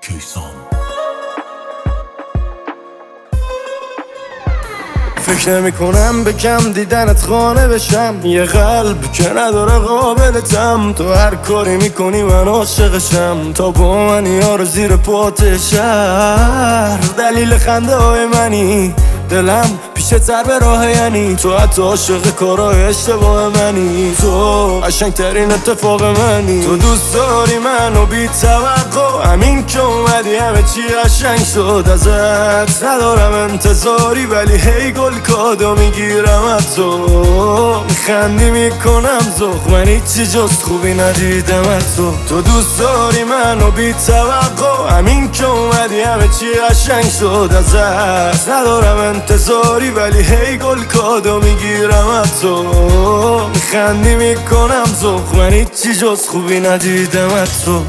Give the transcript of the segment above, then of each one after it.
کیسان. فکر نمی کنم به کم دیدنت خانه بشم، یه قلب که نداره قابلتم. تو هر کاری میکنی من عاشقشم، تا با من یارو زیر پات شهر. دلیل خنده های منی، دلم پیش تر به راه، یعنی تو حتی عاشق کارای اشتباه منی. تو قشنگ ترین اتفاق منی. تو دوست داری منو بی توقع، همین که اومدی همه چی قشنگ شد. ازت ندارم انتظاری، ولی هی گل کادو میگیرم از تو. میخندی میکنم ذوق، من هیچی جز خوبی ندیدم از تو. تو دوست داری منو بی توقع، همین که اومدی همه چی قشنگ شد. ازت ندارم انتظاری، ولی هی گل کادو میگیرم از تو. میخندی میکنم ذوق، من هیچی جز خوبی ندیدم از تو.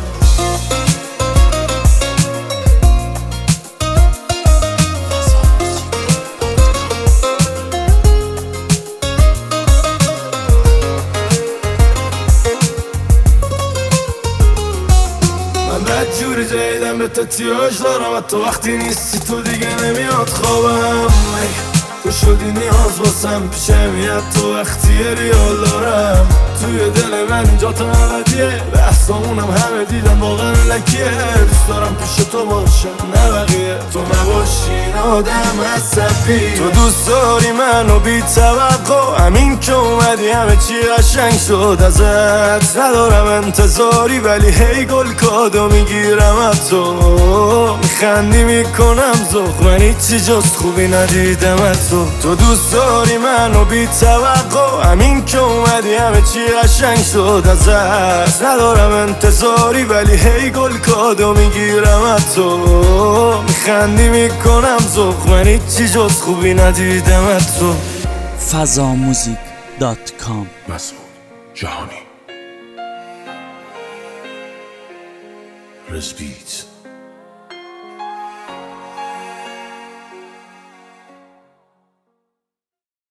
من بدجوری جایدم به تتیاج دارم، تو وقتی نیستی تو دیگه نمیاد خوابم. تو شدی نیاز واسم، پیشم میاد تو وقتی ریال دارم. توی دل من اینجا تا ابدیه، بحثامونم همه دیدن واقعا لکیه. دوست دارم پیش تو باشم نه بقیه، تو نباشی این آدم عصبی. تو دوست داری منو بی توقع، همین که اومدی همه چی قشنگ شد. ازت ندارم انتظاری، ولی هی گل کادو میگیرم از تو. میخندی میکنم ذوق، من هیچی جز خوبی ندیدم از تو. تو دوست داری منو بی توقع، همین که اومدی همه چی قشنگ شد. ازت ندارم انتظاری، ولی هی گل کادو میگیرم از تو. میخندی میکنم ذوق، من هیچی جز خوبی ندیدم از تو. fazamusic.com مسعود جهانی. رزبیت